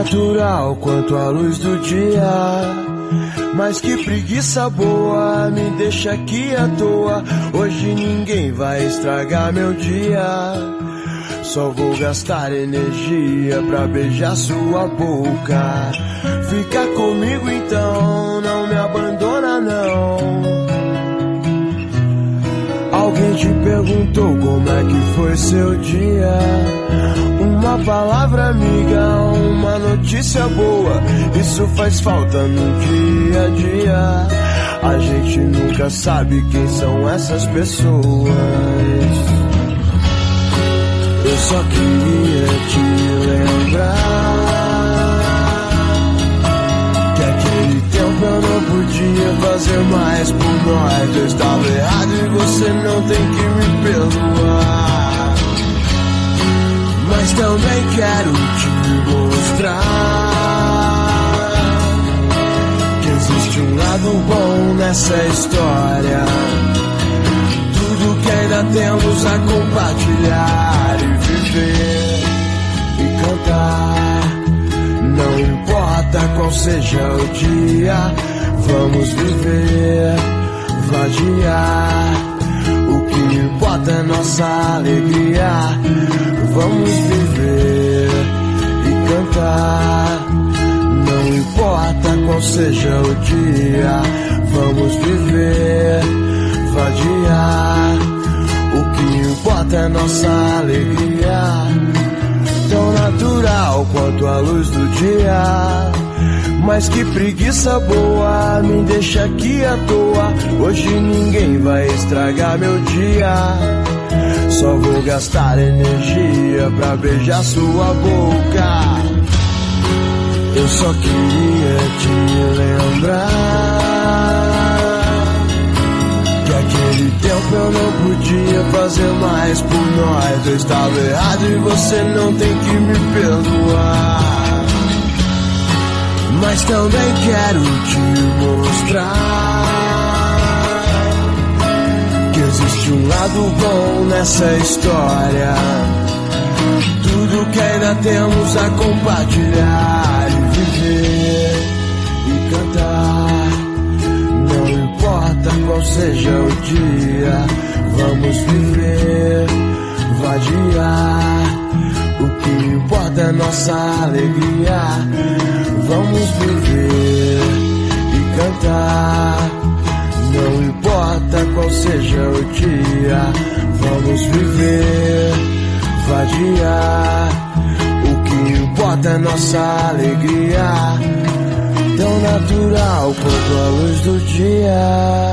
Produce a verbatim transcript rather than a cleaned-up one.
natural quanto a luz do dia. Mas que preguiça boa, me deixa aqui à toa. Hoje ninguém vai estragar meu dia. Só vou gastar energia pra beijar sua boca. Fica comigo então, não me abandona não. Alguém te perguntou como é que foi seu dia? Uma palavra amiga, uma notícia boa, isso faz falta no dia a dia. A gente nunca sabe quem são essas pessoas. Eu só queria te lembrar que aquele tempo eu não podia fazer mais por nós. Eu estava errado e você não tem que me perdoar. Mas também quero te mostrar que existe um lado bom nessa história. Tudo que ainda temos a compartilhar e viver e cantar. Não importa qual seja o dia, vamos viver, vadiar. O que importa é nossa alegria. Vamos viver e cantar. Não importa qual seja o dia, vamos viver, vadiar. O que importa é nossa alegria. Tão natural quanto a luz do dia. Mas que preguiça boa, me deixa aqui à toa. Hoje ninguém vai estragar meu dia. Só vou gastar energia pra beijar sua boca. Eu só queria te lembrar que aquele tempo eu não podia fazer mais por nós. Eu estava errado e você não tem que me perdoar. Mas também quero te mostrar que existe um lado bom nessa história. Tudo que ainda temos a compartilhar e viver e cantar. Não importa qual seja o dia, vamos viver, vadiar. O que importa é nossa alegria. Vamos viver e cantar. Não importa qual seja o dia, vamos viver, vadiar. O que importa é nossa alegria. Tão natural quanto a luz do dia.